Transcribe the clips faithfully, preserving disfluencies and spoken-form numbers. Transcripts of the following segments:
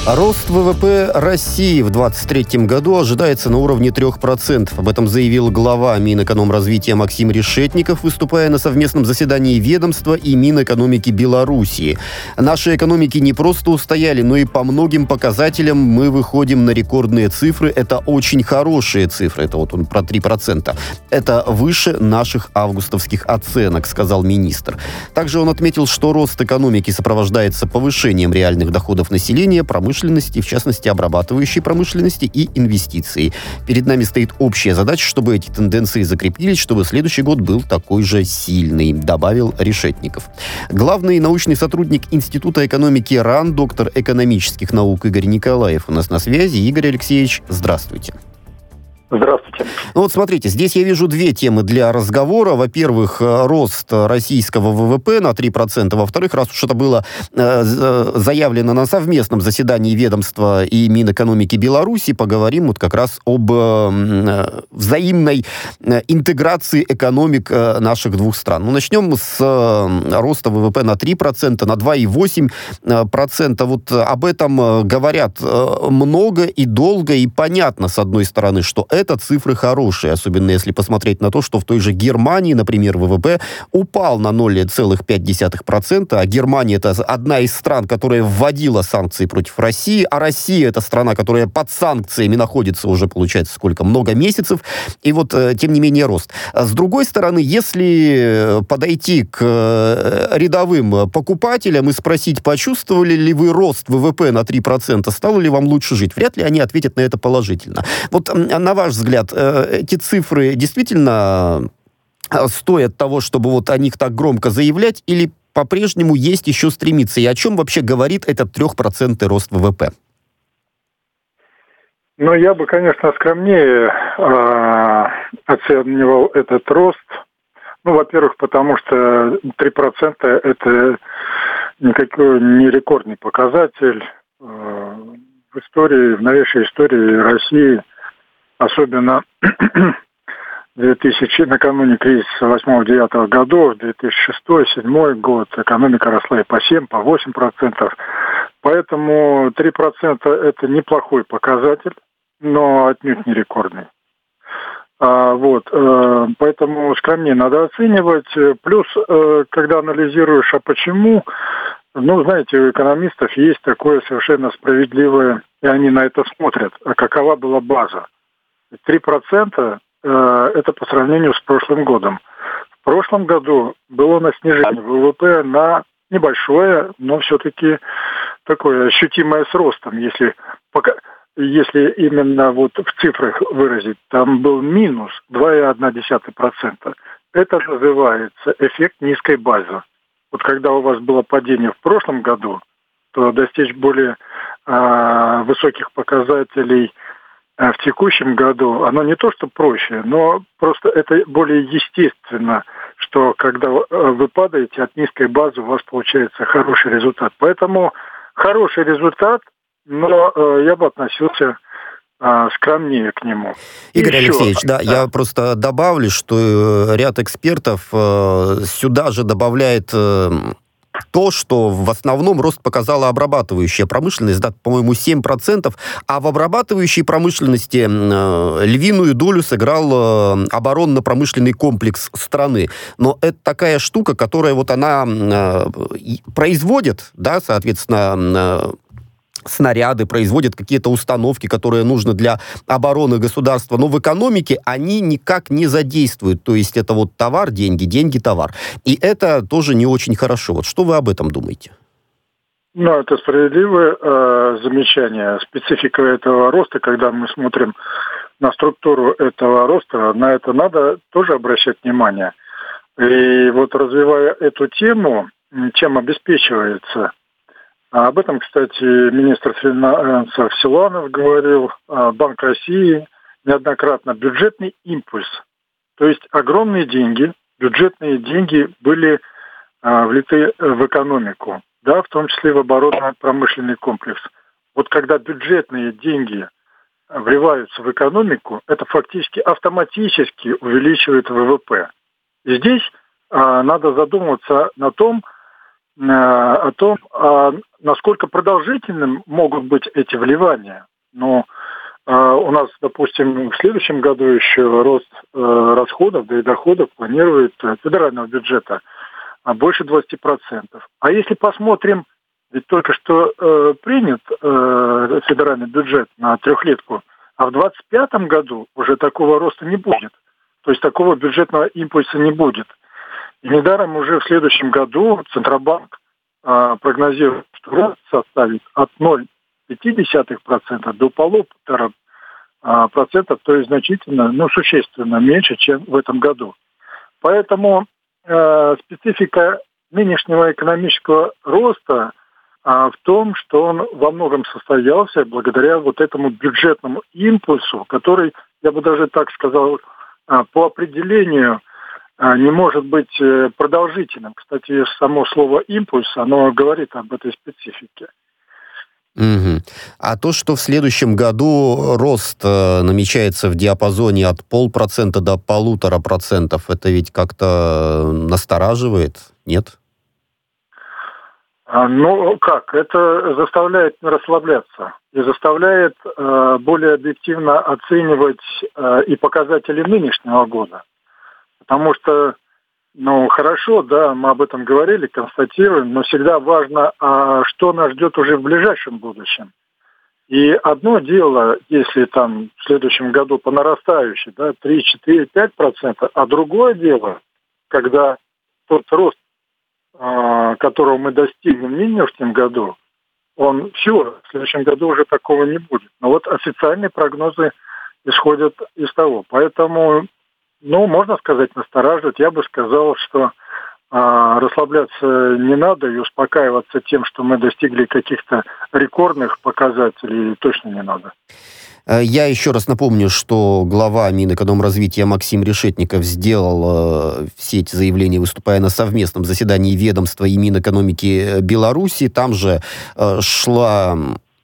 Рост ВВП России в двадцать третьем году ожидается на уровне трех процентов. Об этом заявил глава Минэкономразвития Максим Решетников, выступая на совместном заседании ведомства и Минэкономики Белоруссии. Наши экономики не просто устояли, но и по многим показателям мы выходим на рекордные цифры. Это очень хорошие цифры. Это вот он про три процента. Это выше наших августовских оценок, сказал министр. Также он отметил, что рост экономики сопровождается повышением реальных доходов населения, промышленности, в частности, обрабатывающей промышленности и инвестиций. Перед нами стоит общая задача, чтобы эти тенденции закрепились, чтобы следующий год был такой же сильный, добавил Решетников. Главный научный сотрудник Института экономики РАН, доктор экономических наук Игорь Николаев у нас на связи. Игорь Алексеевич, здравствуйте. Здравствуйте. Ну вот смотрите, здесь я вижу две темы для разговора. Во-первых, рост российского ВВП на три процента. Во-вторых, раз уж это было э, заявлено на совместном заседании ведомства и Минэкономики Беларуси, поговорим вот как раз об э, взаимной интеграции экономик э, наших двух стран. Ну, начнем с э, роста ВВП на три процента, на два целых восемь десятых процента. Вот об этом говорят много и долго, и понятно, с одной стороны, что это Это цифры хорошие, особенно если посмотреть на то, что в той же Германии, например, ВВП упал на ноль целых пять десятых процента, а Германия — это одна из стран, которая вводила санкции против России, а Россия — это страна, которая под санкциями находится уже, получается, сколько, много месяцев, и вот, тем не менее, рост. С другой стороны, если подойти к рядовым покупателям и спросить, почувствовали ли вы рост ВВП на три процента, стало ли вам лучше жить, вряд ли они ответят на это положительно. Вот на ваш взгляд, эти цифры действительно стоят того, чтобы вот о них так громко заявлять, или по-прежнему есть еще стремиться? И о чем вообще говорит этот трехпроцентный рост ВВП? Ну, я бы, конечно, скромнее э, оценивал этот рост. Ну, во-первых, потому что три процента – это никакой не рекордный показатель э, в истории, в новейшей истории России. Особенно две тысячи, накануне кризиса восьмого-девятого годов, две тысячи шестой-две тысячи седьмой год, экономика росла и по семь, по восемь процентов. Поэтому три процента это неплохой показатель, но отнюдь не рекордный. А, вот, э, поэтому скромнее надо оценивать. Плюс, э, когда анализируешь, а почему, ну, знаете, у экономистов есть такое совершенно справедливое, и они на это смотрят, а какова была база. три процента э, это по сравнению с прошлым годом. В прошлом году было на снижение ВВП на небольшое, но все-таки такое ощутимое с ростом. Если, пока, если именно вот в цифрах выразить, там был минус два целых одна десятая процента. Это называется эффект низкой базы. Вот когда у вас было падение в прошлом году, то достичь более э, высоких показателей в текущем году, оно не то что проще, но просто это более естественно, что когда вы падаете от низкой базы, у вас получается хороший результат. Поэтому хороший результат, но э, я бы относился э, скромнее к нему. Игорь Еще, Алексеевич, да, да, я просто добавлю, что ряд экспертов э, сюда же добавляет э, то, что в основном рост показала обрабатывающая промышленность, да, по-моему, семь процентов, а в обрабатывающей промышленности э, львиную долю сыграл э, оборонно-промышленный комплекс страны. Но это такая штука, которая вот она э, производит, да, соответственно, э, снаряды, производят какие-то установки, которые нужны для обороны государства, но в экономике они никак не задействуют. То есть это вот товар, деньги, деньги, товар. И это тоже не очень хорошо. Вот что вы об этом думаете? Ну, это справедливое э, замечание. Специфика этого роста, когда мы смотрим на структуру этого роста, на это надо тоже обращать внимание. И вот развивая эту тему, чем обеспечивается. А об этом, кстати, министр финансов Силуанов говорил, Банк России неоднократно. Бюджетный импульс. То есть огромные деньги, бюджетные деньги были а, влиты в экономику, да, в том числе в оборонно-промышленный комплекс. Вот когда бюджетные деньги вливаются в экономику, это фактически автоматически увеличивает ВВП. И здесь а, надо задуматься на том, о том, а насколько продолжительным могут быть эти вливания. Ну, у нас, допустим, в следующем году еще рост расходов, да и доходов планирует федерального бюджета больше двадцать процентов. А если посмотрим, ведь только что э, принят э, федеральный бюджет на трехлетку, а в двадцать пятом году уже такого роста не будет. То есть такого бюджетного импульса не будет. И недаром уже в следующем году Центробанк э, прогнозирует, что рост составит от ноль целых пять десятых процента до полутора процентов, то есть значительно, ну, существенно меньше, чем в этом году. Поэтому э, специфика нынешнего экономического роста в том, что он во многом состоялся благодаря вот этому бюджетному импульсу, который, я бы даже так сказал, по определению не может быть продолжительным. Кстати, само слово «импульс», оно говорит об этой специфике. Угу. А то, что в следующем году рост э, намечается в диапазоне от полпроцента до полутора процентов, это ведь как-то настораживает, нет? Ну, как? Это заставляет не расслабляться и заставляет э, более объективно оценивать э, и показатели нынешнего года. Потому что, ну, хорошо, да, мы об этом говорили, констатируем, но всегда важно, а что нас ждет уже в ближайшем будущем. И одно дело, если там в следующем году по нарастающей, да, три, четыре, пять процентов, а другое дело, когда тот рост, которого мы достигнем в нынешнем году, он все, в следующем году уже такого не будет. Но вот официальные прогнозы исходят из того. Поэтому, ну, можно сказать, настораживать. Я бы сказал, что а, расслабляться не надо и успокаиваться тем, что мы достигли каких-то рекордных показателей, точно не надо. Я еще раз напомню, что глава Минэкономразвития Максим Решетников сделал э, все эти заявления, выступая на совместном заседании ведомства и Минэкономики Беларуси. Там же э, шла...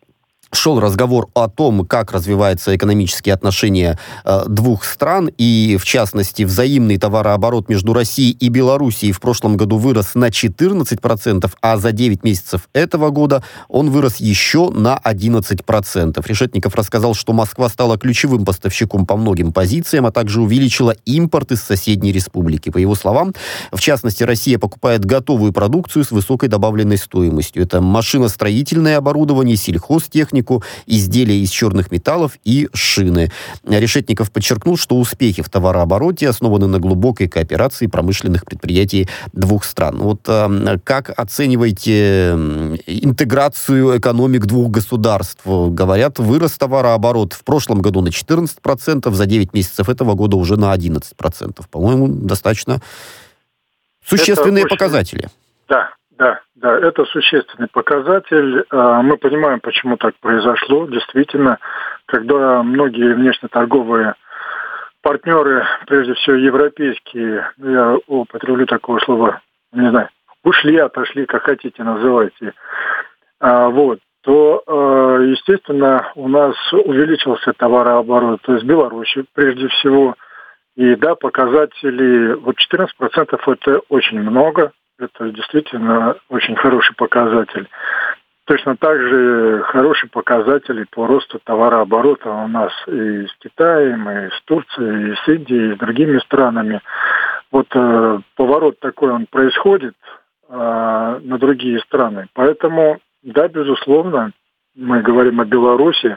Шел разговор о том, как развиваются экономические отношения э, двух стран, и, в частности, взаимный товарооборот между Россией и Белоруссией в прошлом году вырос на четырнадцать процентов, а за девять месяцев этого года он вырос еще на одиннадцать процентов. Решетников рассказал, что Москва стала ключевым поставщиком по многим позициям, а также увеличила импорт из соседней республики. По его словам, в частности, Россия покупает готовую продукцию с высокой добавленной стоимостью. Это машиностроительное оборудование, сельхозтехника, изделия из черных металлов и шины. Решетников подчеркнул, что успехи в товарообороте основаны на глубокой кооперации промышленных предприятий двух стран. Вот э, как оцениваете интеграцию экономик двух государств? Говорят, вырос товарооборот в прошлом году на четырнадцать процентов, за девять месяцев этого года уже на одиннадцать процентов. По-моему, достаточно существенные очень... показатели. Да. Да, да, это существенный показатель. Мы понимаем, почему так произошло. Действительно, когда многие внешнеторговые партнеры, прежде всего европейские, я употреблю такое слово, не знаю, ушли, отошли, как хотите называйте, вот, то, естественно, у нас увеличился товарооборот из Беларуси, прежде всего. И да, показатели, вот четырнадцать процентов это очень много. Это действительно очень хороший показатель. Точно так же хорошие показатели по росту товарооборота у нас и с Китаем, и с Турцией, и с Индией, и с другими странами. Вот э, поворот такой он происходит э, на другие страны. Поэтому, да, безусловно, мы говорим о Беларуси.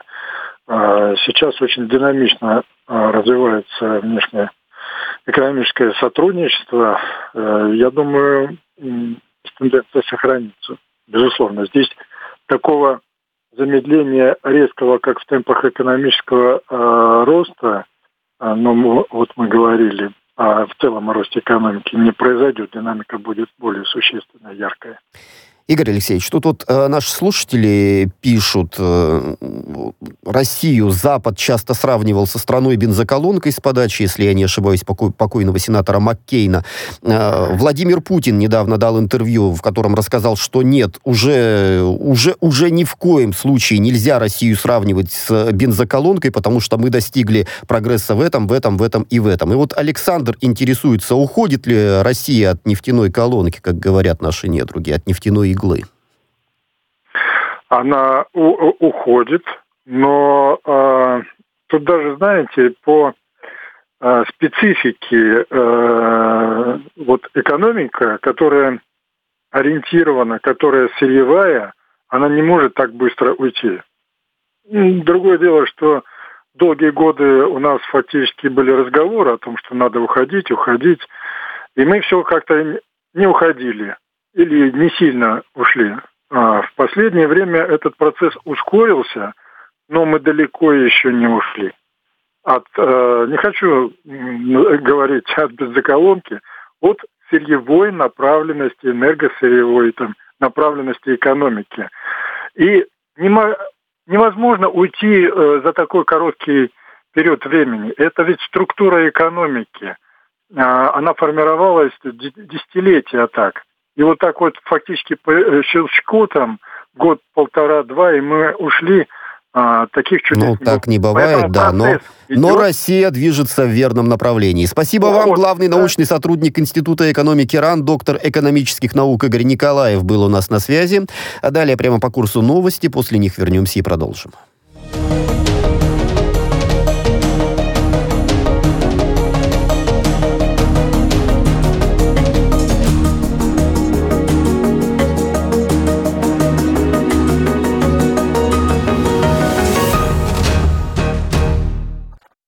Э, сейчас очень динамично э, развивается внешнее экономическое сотрудничество. Э, я думаю, тенденция сохранится. Безусловно, здесь такого замедления резкого, как в темпах экономического э, роста, э, но мы, вот мы говорили а в целом о росте экономики, не произойдет. Динамика будет более существенная, яркая. Игорь Алексеевич, тут вот э, наши слушатели пишут, э, Россию Запад часто сравнивал со страной-бензоколонкой с подачи, если я не ошибаюсь, покой, покойного сенатора Маккейна. Э, Владимир Путин недавно дал интервью, в котором рассказал, что нет, уже, уже, уже ни в коем случае нельзя Россию сравнивать с бензоколонкой, потому что мы достигли прогресса в этом, в этом, в этом и в этом. И вот Александр интересуется, уходит ли Россия от нефтяной колонки, как говорят наши недруги, от нефтяной иглы? Она у- уходит, но э, тут даже, знаете, по э, специфике э, вот экономика, которая ориентирована, которая сырьевая, она не может так быстро уйти. Другое дело, что долгие годы у нас фактически были разговоры о том, что надо уходить, уходить, и мы все как-то не уходили. Или не сильно ушли. А в последнее время этот процесс ускорился, но мы далеко еще не ушли. От, э, не хочу говорить от бензоколонки, от сырьевой направленности, энергосырьевой там, направленности экономики. И не, невозможно уйти э, за такой короткий период времени. Это ведь структура экономики. Э, она формировалась десятилетия так. И вот так вот фактически по щелчку там год, полтора, два, и мы ушли. А, таких чудес ну, не так было. не бывает, да, но, но Россия движется в верном направлении. Спасибо ну, вам. Вот, Главный да. научный сотрудник Института экономики РАН, доктор экономических наук Игорь Николаев был у нас на связи. А далее прямо по курсу новости. После них вернемся и продолжим.